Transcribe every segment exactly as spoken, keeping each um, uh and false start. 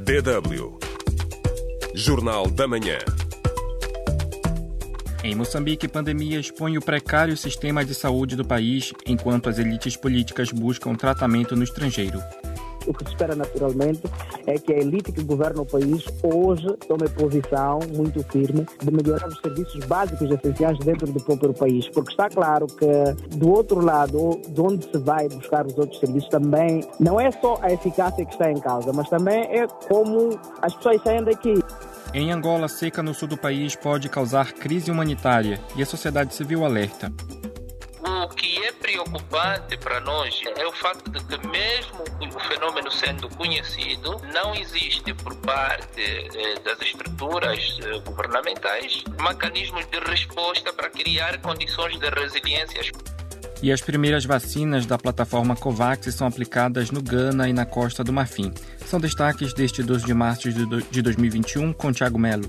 D W Jornal da Manhã. Em Moçambique, a pandemia expõe o precário sistema de saúde do país, enquanto as elites políticas buscam tratamento no estrangeiro. O que se espera naturalmente é que a elite que governa o país hoje tome posição muito firme de melhorar os serviços básicos e essenciais dentro do próprio país, porque está claro que do outro lado, de onde se vai buscar os outros serviços, também não é só a eficácia que está em causa, mas também é como as pessoas saem daqui. Em Angola, seca no sul do país pode causar crise humanitária e a sociedade civil alerta. O que é preocupante para nós é o facto de que mesmo o fenômeno sendo conhecido, não existe por parte eh, das estruturas eh, governamentais mecanismos de resposta para criar condições de resiliência. E as primeiras vacinas da plataforma COVAX são aplicadas no Ghana e na Costa do Marfim. São destaques deste doze de março de dois mil e vinte e um com Tiago Melo.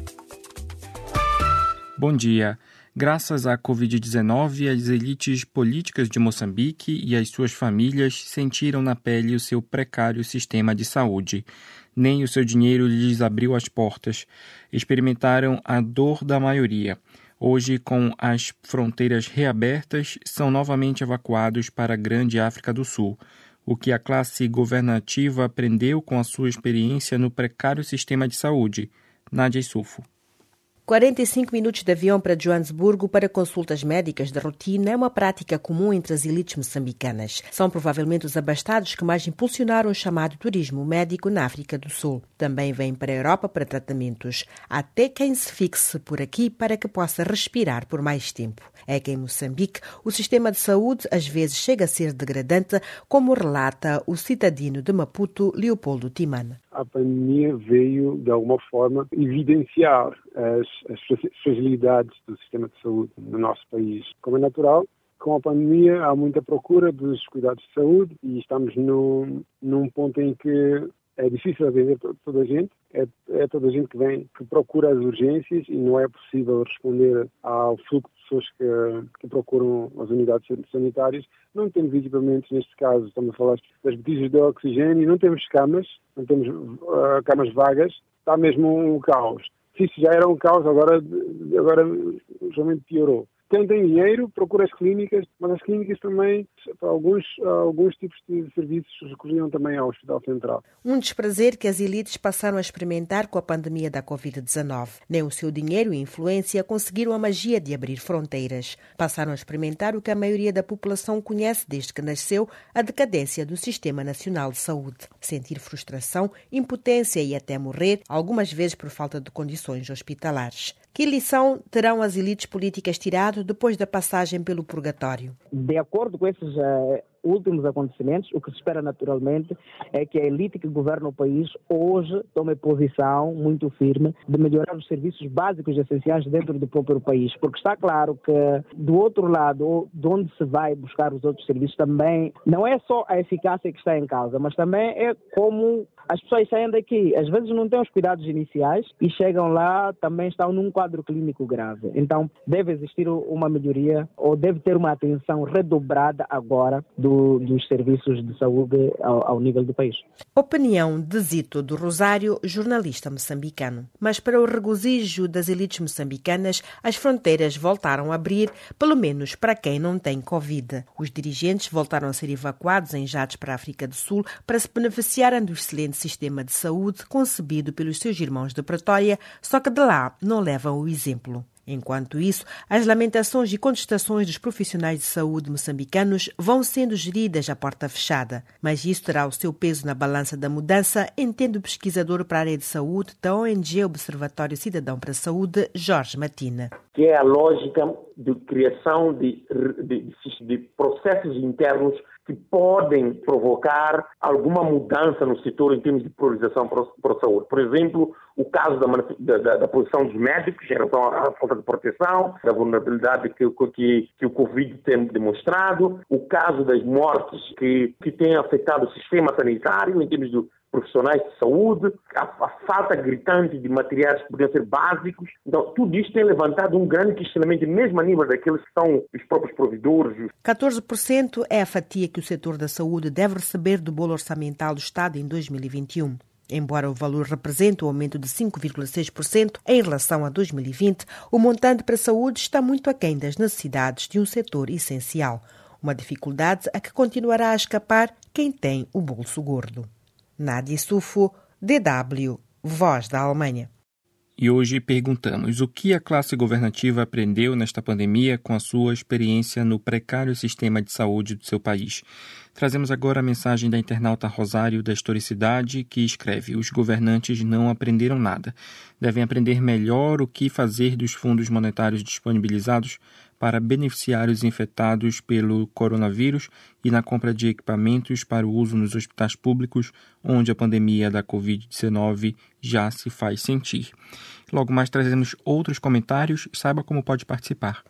Bom dia. Graças à covid dezenove, as elites políticas de Moçambique e as suas famílias sentiram na pele o seu precário sistema de saúde. Nem o seu dinheiro lhes abriu as portas. Experimentaram a dor da maioria. Hoje, com as fronteiras reabertas, são novamente evacuados para a grande África do Sul. O que a classe governativa aprendeu com a sua experiência no precário sistema de saúde. Nádia Issoufo. quarenta e cinco minutos de avião para Joanesburgo para consultas médicas de rotina é uma prática comum entre as elites moçambicanas. São provavelmente os abastados que mais impulsionaram o chamado turismo médico na África do Sul. Também vêm para a Europa para tratamentos. Até quem se fixe por aqui para que possa respirar por mais tempo. É que em Moçambique o sistema de saúde às vezes chega a ser degradante, como relata o cidadino de Maputo, Leopoldo Timana. A pandemia veio, de alguma forma, evidenciar as, as fragilidades do sistema de saúde no nosso país. Como é natural, com a pandemia há muita procura dos cuidados de saúde e estamos no, num ponto em que é difícil atender toda a gente, é, é toda a gente que vem, que procura as urgências e não é possível responder ao fluxo de pessoas que, que procuram as unidades sanitárias. Não temos equipamentos, neste caso, estamos a falar das botijas de oxigênio, não temos camas, não temos uh, camas vagas, está mesmo um caos. Se isso já era um caos, agora, agora realmente piorou. Quem tem dinheiro procura as clínicas, mas as clínicas também, para alguns, alguns tipos de serviços, recorriam também ao Hospital Central. Um desprazer que as elites passaram a experimentar com a pandemia da covid dezenove. Nem o seu dinheiro e influência conseguiram a magia de abrir fronteiras. Passaram a experimentar o que a maioria da população conhece desde que nasceu, a decadência do Sistema Nacional de Saúde. Sentir frustração, impotência e até morrer, algumas vezes por falta de condições hospitalares. Que lição terão as elites políticas tirado depois da passagem pelo purgatório? De acordo com esses uh, últimos acontecimentos, o que se espera naturalmente é que a elite que governa o país hoje tome posição muito firme de melhorar os serviços básicos e essenciais dentro do próprio país, porque está claro que do outro lado, de onde se vai buscar os outros serviços, também não é só a eficácia que está em causa, mas também é como as pessoas saem daqui, às vezes não têm os cuidados iniciais e chegam lá, também estão num quadro clínico grave. Então, deve existir uma melhoria ou deve ter uma atenção redobrada agora do, dos serviços de saúde ao, ao nível do país. Opinião de Zito do Rosário, jornalista moçambicano. Mas para o regozijo das elites moçambicanas, as fronteiras voltaram a abrir, pelo menos para quem não tem Covid. Os dirigentes voltaram a ser evacuados em jatos para a África do Sul para se beneficiarem do excelente sistema de saúde concebido pelos seus irmãos de Pretória, só que de lá não levam o exemplo. Enquanto isso, as lamentações e contestações dos profissionais de saúde moçambicanos vão sendo geridas à porta fechada. Mas isso terá o seu peso na balança da mudança, entende o pesquisador para a área de saúde da O N G Observatório Cidadão para a Saúde, Jorge Matina. Que é a lógica de criação de, de, de processos internos que podem provocar alguma mudança no setor em termos de priorização para, para a saúde. Por exemplo, o caso da, da, da posição dos médicos em relação à falta de proteção, da vulnerabilidade que, que, que o Covid tem demonstrado, o caso das mortes que, que têm afetado o sistema sanitário em termos do profissionais de saúde, a, a falta gritante de materiais que poderiam ser básicos. Então, tudo isto tem levantado um grande questionamento, mesmo a nível daqueles que são os próprios provedores. catorze por cento é a fatia que o setor da saúde deve receber do bolo orçamental do Estado em dois mil e vinte e um. Embora o valor represente um aumento de cinco vírgula seis por cento em relação a dois mil e vinte, o montante para a saúde está muito aquém das necessidades de um setor essencial. Uma dificuldade a que continuará a escapar quem tem o bolso gordo. Nádia Sufo, D W, Voz da Alemanha. E hoje perguntamos o que a classe governativa aprendeu nesta pandemia com a sua experiência no precário sistema de saúde do seu país. Trazemos agora a mensagem da internauta Rosário da Historicidade, que escreve: os governantes não aprenderam nada. Devem aprender melhor o que fazer dos fundos monetários disponibilizados para beneficiar os infectados pelo coronavírus e na compra de equipamentos para o uso nos hospitais públicos, onde a pandemia da covid dezenove já se faz sentir. Logo mais trazemos outros comentários. Saiba como pode participar.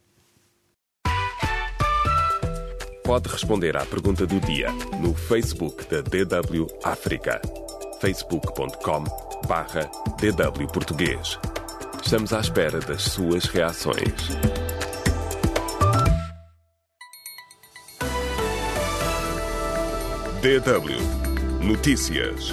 Pode responder à pergunta do dia no Facebook da D W África. facebook ponto com barra D W Português. Estamos à espera das suas reações. D W Notícias.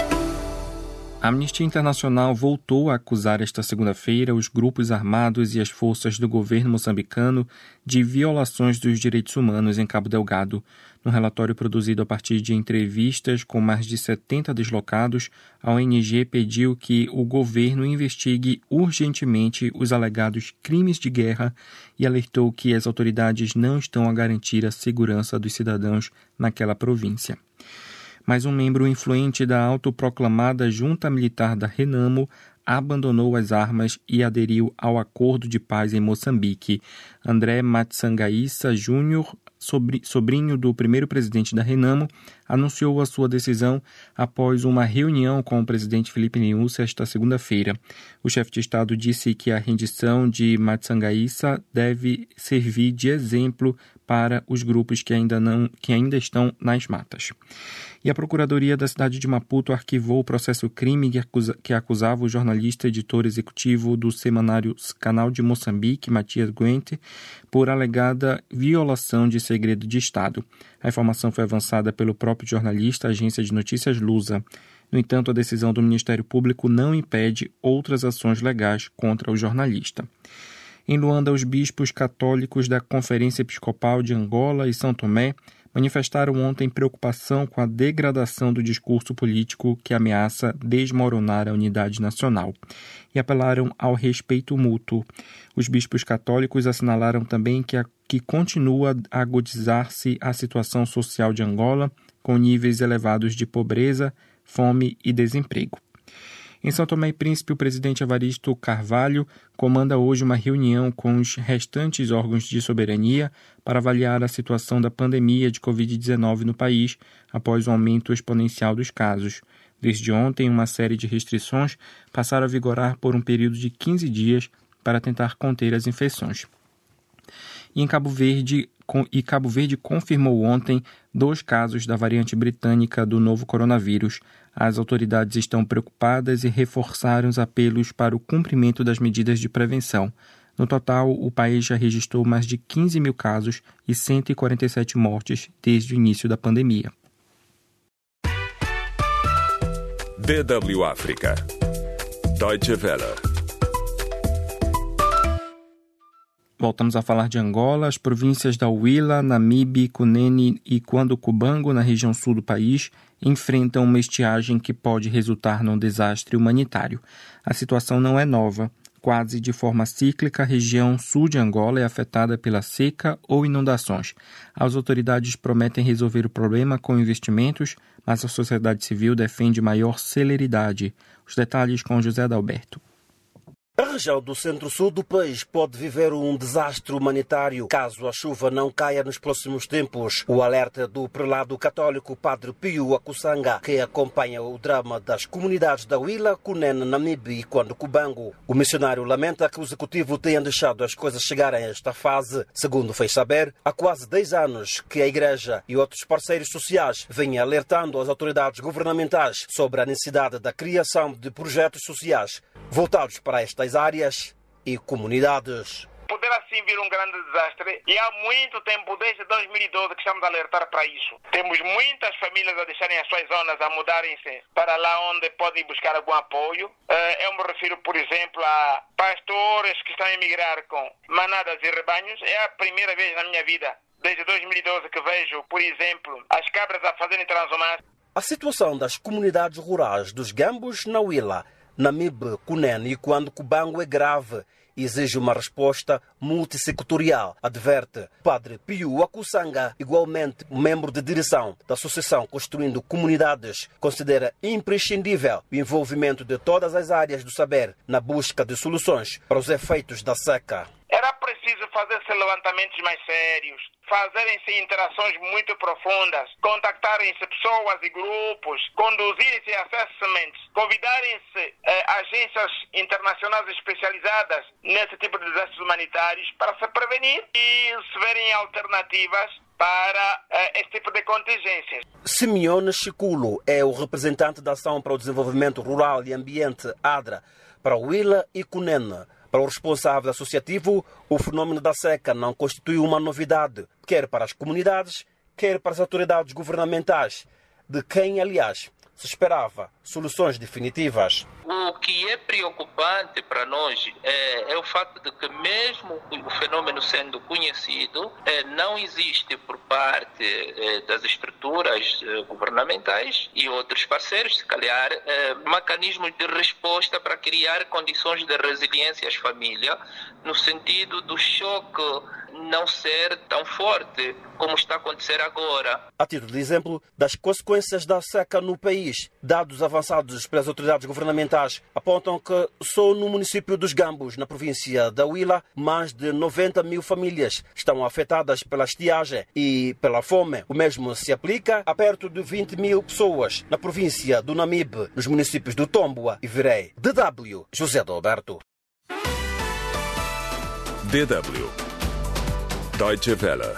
A Amnistia Internacional voltou a acusar esta segunda-feira os grupos armados e as forças do governo moçambicano de violações dos direitos humanos em Cabo Delgado. Num relatório produzido a partir de entrevistas com mais de setenta deslocados, a O N G pediu que o governo investigue urgentemente os alegados crimes de guerra e alertou que as autoridades não estão a garantir a segurança dos cidadãos naquela província. Mas um membro influente da autoproclamada junta militar da Renamo abandonou as armas e aderiu ao acordo de paz em Moçambique. André Matsangaissa Júnior, sobrinho do primeiro presidente da Renamo, anunciou a sua decisão após uma reunião com o presidente Filipe Nyusi esta segunda-feira. O chefe de Estado disse que a rendição de Matsangaissa deve servir de exemplo para os grupos que ainda, não, que ainda estão nas matas. E a Procuradoria da cidade de Maputo arquivou o processo crime que, acusa, que acusava o jornalista editor executivo do semanário Canal de Moçambique, Matias Guente, por alegada violação de segredo de Estado. A informação foi avançada pelo próprio jornalista à agência de notícias Lusa. No entanto, a decisão do Ministério Público não impede outras ações legais contra o jornalista. Em Luanda, os bispos católicos da Conferência Episcopal de Angola e São Tomé manifestaram ontem preocupação com a degradação do discurso político que ameaça desmoronar a unidade nacional e apelaram ao respeito mútuo. Os bispos católicos assinalaram também que, a, que continua a agudizar-se a situação social de Angola, com níveis elevados de pobreza, fome e desemprego. Em São Tomé e Príncipe, o presidente Evaristo Carvalho comanda hoje uma reunião com os restantes órgãos de soberania para avaliar a situação da pandemia de covid dezenove no país após o aumento exponencial dos casos. Desde ontem, uma série de restrições passaram a vigorar por um período de quinze dias para tentar conter as infecções. E em Cabo Verde, e Cabo Verde confirmou ontem dois casos da variante britânica do novo coronavírus. As autoridades estão preocupadas e reforçaram os apelos para o cumprimento das medidas de prevenção. No total, o país já registrou mais de quinze mil casos e cento e quarenta e sete mortes desde o início da pandemia. D W África. Deutsche Welle. Voltamos a falar de Angola. As províncias da Huila, Namibe, Cunene e Cuando-Cubango, na região sul do país, enfrentam uma estiagem que pode resultar num desastre humanitário. A situação não é nova. Quase de forma cíclica, a região sul de Angola é afetada pela seca ou inundações. As autoridades prometem resolver o problema com investimentos, mas a sociedade civil defende maior celeridade. Os detalhes com José Adalberto. A região do centro-sul do país pode viver um desastre humanitário caso a chuva não caia nos próximos tempos. O alerta do prelado católico Padre Pio Akusanga, que acompanha o drama das comunidades da Huila, Cunene, Namibe e Cuando-Cubango. O missionário lamenta que o executivo tenha deixado as coisas chegarem a esta fase. Segundo fez saber, há quase dez anos que a Igreja e outros parceiros sociais vêm alertando as autoridades governamentais sobre a necessidade da criação de projetos sociais voltados para estas áreas e comunidades. Poderá ser assim vir um grande desastre e há muito tempo, desde dois mil e doze, que estamos a alertar para isso. Temos muitas famílias a deixarem as suas zonas, a mudarem-se para lá onde podem buscar algum apoio. Eu me refiro, por exemplo, a pastores que estão a emigrar com manadas e rebanhos. É a primeira vez na minha vida, desde dois mil e doze, que vejo, por exemplo, as cabras a fazerem transumância. A situação das comunidades rurais dos Gambos na Huila, Namibe, Cunene e Cuando-Cubango é grave e exige uma resposta multissectorial, adverte Padre Pio Akusanga, igualmente membro de direção da Associação Construindo Comunidades, considera imprescindível o envolvimento de todas as áreas do saber na busca de soluções para os efeitos da seca. Era preciso fazer-se levantamentos mais sérios, fazerem-se interações muito profundas, contactarem-se pessoas e grupos, conduzirem-se assessments, convidarem-se eh, agências internacionais especializadas nesse tipo de desastres humanitários para se prevenir e se verem alternativas para eh, esse tipo de contingências. Simeone Chiculo é o representante da Ação para o Desenvolvimento Rural e Ambiente, ADRA, para Huila e Cunene. Para o responsável associativo, o fenômeno da seca não constitui uma novidade, quer para as comunidades, quer para as autoridades governamentais, de quem, aliás, se esperava soluções definitivas. O que é preocupante para nós é, é o fato de que, mesmo o fenômeno sendo conhecido, é, não existe por parte é, das estruturas é, governamentais e outros parceiros, se calhar, é, mecanismos de resposta para criar condições de resiliência às famílias, no sentido do choque não ser tão forte como está a acontecer agora. A título de exemplo das consequências da seca no país, dados avançados pelas autoridades governamentais apontam que só no município dos Gambos, na província da Huila, mais de noventa mil famílias estão afetadas pela estiagem e pela fome. O mesmo se aplica a perto de vinte mil pessoas na província do Namibe, nos municípios do Tomboa e Virei. D W, José Adalberto. D W Deutsche Welle.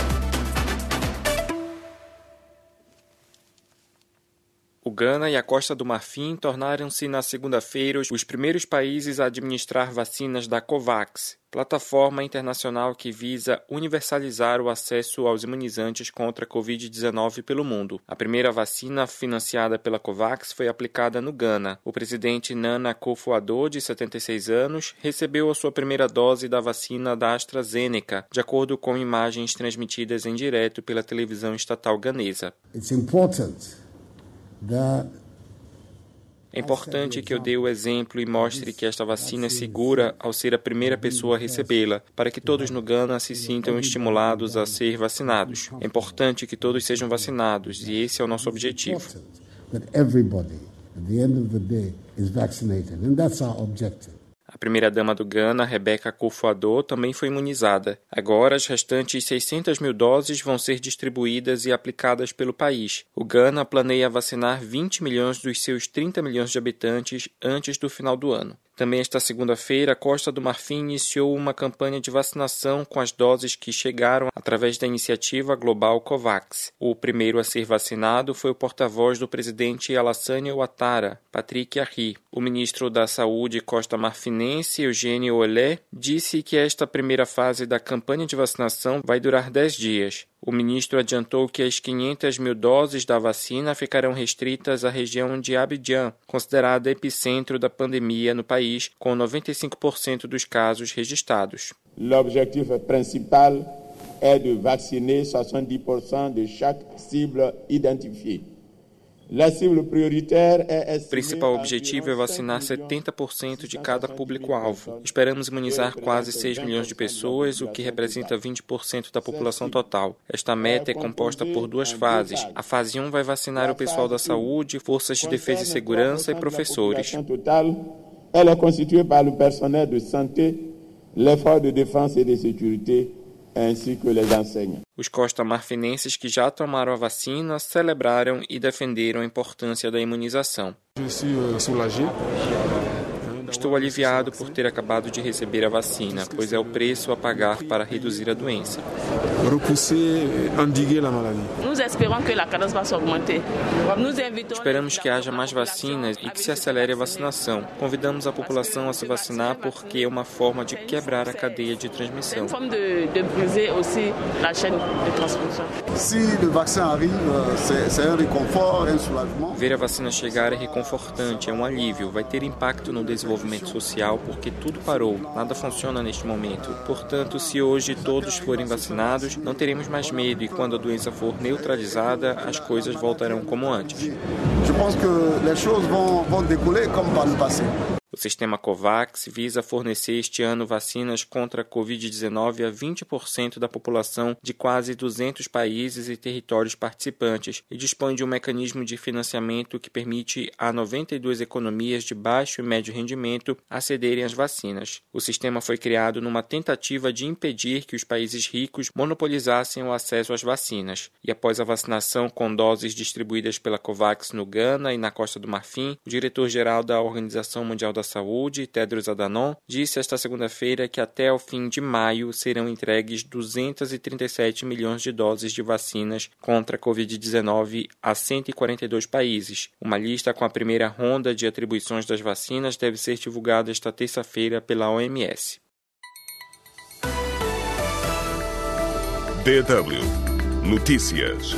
O Ghana e a Costa do Marfim tornaram-se na segunda-feira os primeiros países a administrar vacinas da COVAX, plataforma internacional que visa universalizar o acesso aos imunizantes contra a covid dezenove pelo mundo. A primeira vacina financiada pela COVAX foi aplicada no Ghana. O presidente Nana Akufo-Addo, de setenta e seis anos, recebeu a sua primeira dose da vacina da AstraZeneca, de acordo com imagens transmitidas em direto pela televisão estatal ganesa. It's important. É importante que eu dê o exemplo e mostre que esta vacina é segura ao ser a primeira pessoa a recebê-la, para que todos no Ghana se sintam estimulados a ser vacinados. É importante que todos sejam vacinados e esse é o nosso objetivo. A primeira-dama do Ghana, Rebecca Akufo-Addo, também foi imunizada. Agora, as restantes seiscentas mil doses vão ser distribuídas e aplicadas pelo país. O Ghana planeia vacinar vinte milhões dos seus trinta milhões de habitantes antes do final do ano. Também esta segunda-feira, a Costa do Marfim iniciou uma campanha de vacinação com as doses que chegaram através da iniciativa global COVAX. O primeiro a ser vacinado foi o porta-voz do presidente Alassane Ouattara, Patrick Arri. O ministro da Saúde costa-marfinense, Eugênio Olé, disse que esta primeira fase da campanha de vacinação vai durar dez dias. O ministro adiantou que as quinhentas mil doses da vacina ficarão restritas à região de Abidjan, considerada epicentro da pandemia no país, com noventa e cinco por cento dos casos registrados. L'objectif principal é de vacciner soixante-dix pour cent de chaque cible identifiée. O principal objetivo é vacinar setenta por cento de cada público-alvo. Esperamos imunizar quase seis milhões de pessoas, o que representa vinte por cento da população total. Esta meta é composta por duas fases. A fase um vai vacinar o pessoal da saúde, forças de defesa e segurança e professores. Ela é constituída pelo personel de santé, l'effort de défense et de sécurité, ainsi que les enseignants. Os costa-marfinenses que já tomaram a vacina celebraram e defenderam a importância da imunização. Estou aliviado por ter acabado de receber a vacina, pois é o preço a pagar para reduzir a doença. Esperamos que haja mais vacinas e que se acelere a vacinação. Convidamos a população a se vacinar porque é uma forma de quebrar a cadeia de transmissão. Ver a vacina chegar é reconfortante, é um alívio, vai ter impacto no desenvolvimento social porque tudo parou, nada funciona neste momento. Portanto, se hoje todos forem vacinados, não teremos mais medo e quando a doença for neutralizada, as coisas voltarão como antes. Eu penso que as coisas vão, vão decoller como no passado. O sistema COVAX visa fornecer este ano vacinas contra a covid dezenove a vinte por cento da população de quase duzentos países e territórios participantes e dispõe de um mecanismo de financiamento que permite a noventa e duas economias de baixo e médio rendimento acederem às vacinas. O sistema foi criado numa tentativa de impedir que os países ricos monopolizassem o acesso às vacinas. E após a vacinação com doses distribuídas pela COVAX no Ghana e na Costa do Marfim, o diretor-geral da Organização Mundial da Saúde, Tedros Adhanom, disse esta segunda-feira que até o fim de maio serão entregues duzentos e trinta e sete milhões de doses de vacinas contra a covid dezenove a cento e quarenta e dois países. Uma lista com a primeira ronda de atribuições das vacinas deve ser divulgada esta terça-feira pela O M S. D W Notícias.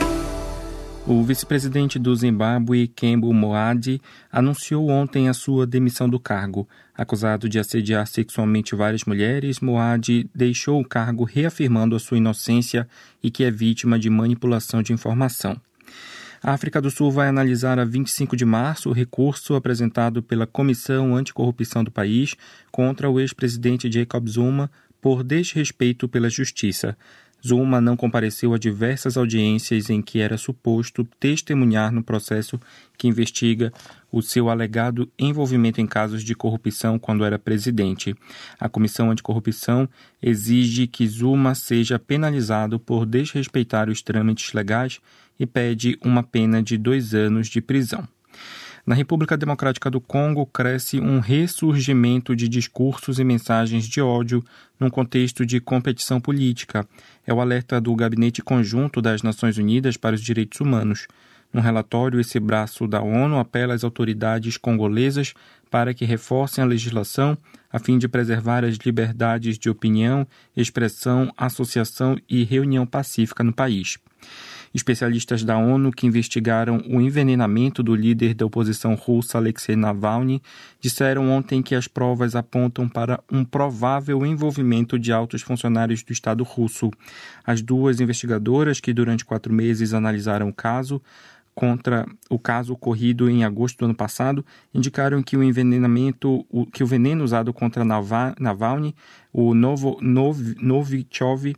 O vice-presidente do Zimbábue, Kembo Moadi, anunciou ontem a sua demissão do cargo. Acusado de assediar sexualmente várias mulheres, Moadi deixou o cargo reafirmando a sua inocência e que é vítima de manipulação de informação. A África do Sul vai analisar a vinte e cinco de março o recurso apresentado pela Comissão Anticorrupção do país contra o ex-presidente Jacob Zuma por desrespeito pela justiça. Zuma não compareceu a diversas audiências em que era suposto testemunhar no processo que investiga o seu alegado envolvimento em casos de corrupção quando era presidente. A Comissão Anticorrupção exige que Zuma seja penalizado por desrespeitar os trâmites legais e pede uma pena de dois anos de prisão. Na República Democrática do Congo, cresce um ressurgimento de discursos e mensagens de ódio num contexto de competição política. É o alerta do Gabinete Conjunto das Nações Unidas para os Direitos Humanos. Num relatório, esse braço da ONU apela às autoridades congolesas para que reforcem a legislação a fim de preservar as liberdades de opinião, expressão, associação e reunião pacífica no país. Especialistas da ONU que investigaram o envenenamento do líder da oposição russa Alexei Navalny disseram ontem que as provas apontam para um provável envolvimento de altos funcionários do Estado russo. As duas investigadoras que durante quatro meses analisaram o caso contra o caso ocorrido em agosto do ano passado, indicaram que o envenenamento, o, que o veneno usado contra Navalny, o Novo, Nov, Novichov,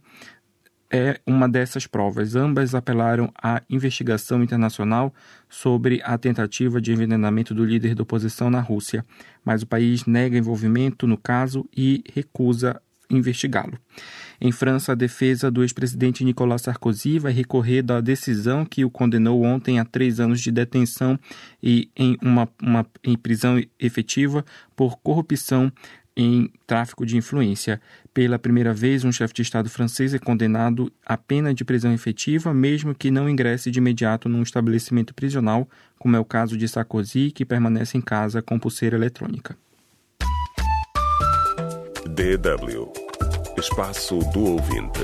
é uma dessas provas. Ambas apelaram à investigação internacional sobre a tentativa de envenenamento do líder da oposição na Rússia, mas o país nega envolvimento no caso e recusa investigá-lo. Em França, a defesa do ex-presidente Nicolas Sarkozy vai recorrer da decisão que o condenou ontem a três anos de detenção e em uma, uma em prisão efetiva por corrupção em tráfico de influência. Pela primeira vez, um chefe de Estado francês é condenado à pena de prisão efetiva, mesmo que não ingresse de imediato num estabelecimento prisional, como é o caso de Sarkozy, que permanece em casa com pulseira eletrônica. D W Espaço do Ouvinte.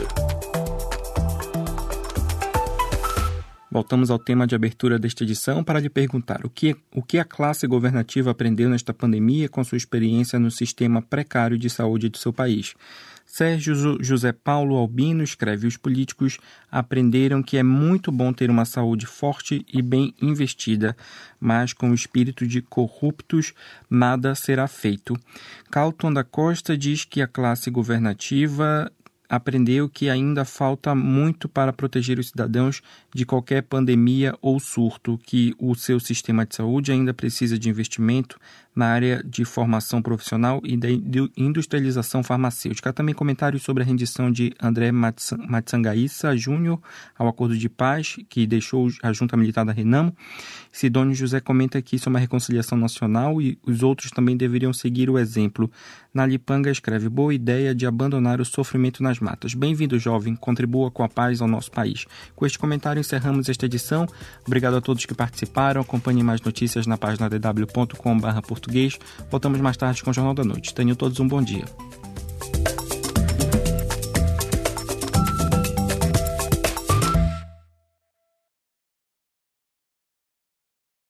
Voltamos ao tema de abertura desta edição para lhe perguntar o que, o que a classe governativa aprendeu nesta pandemia com sua experiência no sistema precário de saúde do seu país. Sérgio José Paulo Albino escreve: os políticos aprenderam que é muito bom ter uma saúde forte e bem investida, mas com o espírito de corruptos nada será feito. Calton da Costa diz que a classe governativa aprendeu que ainda falta muito para proteger os cidadãos de qualquer pandemia ou surto, que o seu sistema de saúde ainda precisa de investimento na área de formação profissional e da industrialização farmacêutica. Há também comentários sobre a rendição de André Matsangaissa Júnior ao Acordo de Paz, que deixou a junta militar da Renamo. Sidônio José comenta que isso é uma reconciliação nacional e os outros também deveriam seguir o exemplo. Nalipanga escreve: boa ideia de abandonar o sofrimento nas matas. Bem-vindo, jovem, contribua com a paz ao nosso país. Com este comentário encerramos esta edição. Obrigado a todos que participaram. Acompanhe mais notícias na página d w ponto com barra português. Voltamos mais tarde com o Jornal da Noite. Tenham todos um bom dia.